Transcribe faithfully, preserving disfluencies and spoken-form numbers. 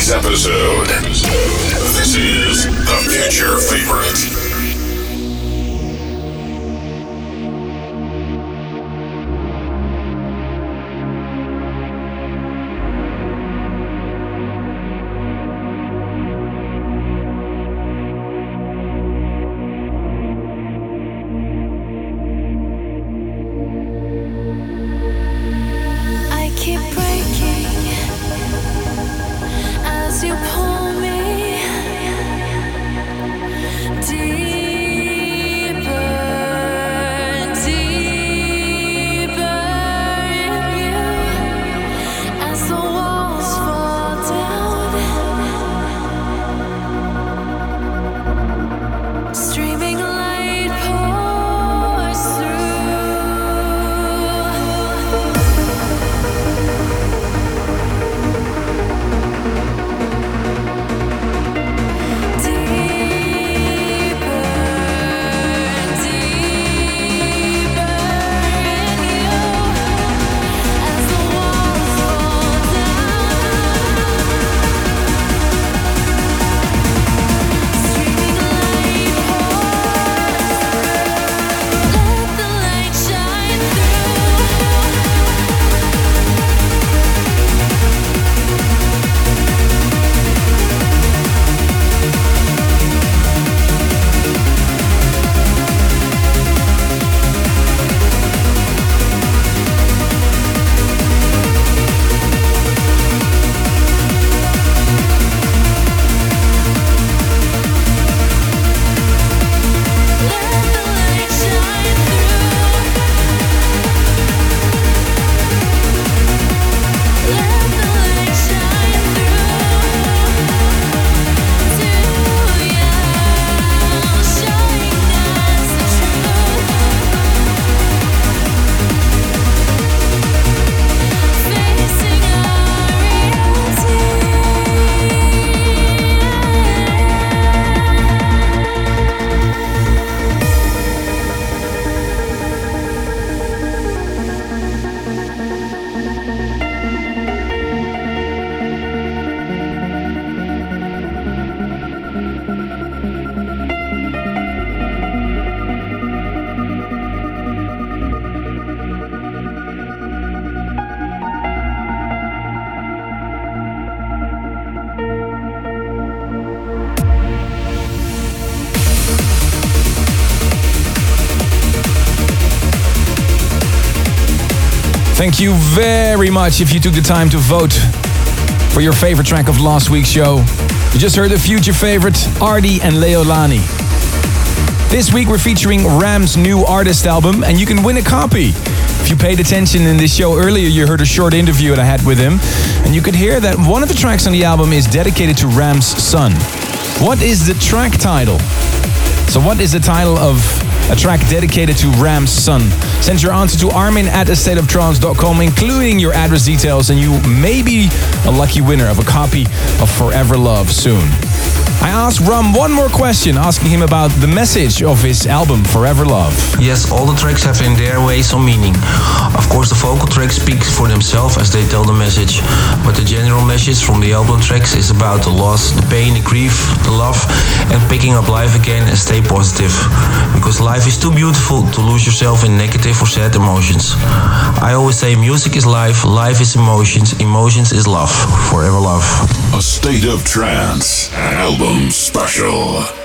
week's episode. This is the Future Favorite. Thank you very much if you took the time to vote for your favorite track of last week's show. You just heard the future favorite, Arty and Leolani. This week we're featuring Ram's new artist album, and you can win a copy. If you paid attention in this show earlier, you heard a short interview that I had with him, and you could hear that one of the tracks on the album is dedicated to Ram's son. What is the track title? So what is the title of a track dedicated to Ram's son? Send your answer to Armin at a state of trance dot com, including your address details, and you may be a lucky winner of a copy of Forever Love soon. I asked Ram one more question, asking him about the message of his album Forever Love. Yes, all the tracks have in their way some meaning. Of course, the vocal tracks speak for themselves as they tell the message, but the general message from the album tracks is about the loss, the pain, the grief, the love, and picking up life again and stay positive. Because life is too beautiful to lose yourself in negative or sad emotions. I always say music is life, life is emotions, emotions is love. Forever Love. A State of Trance album special.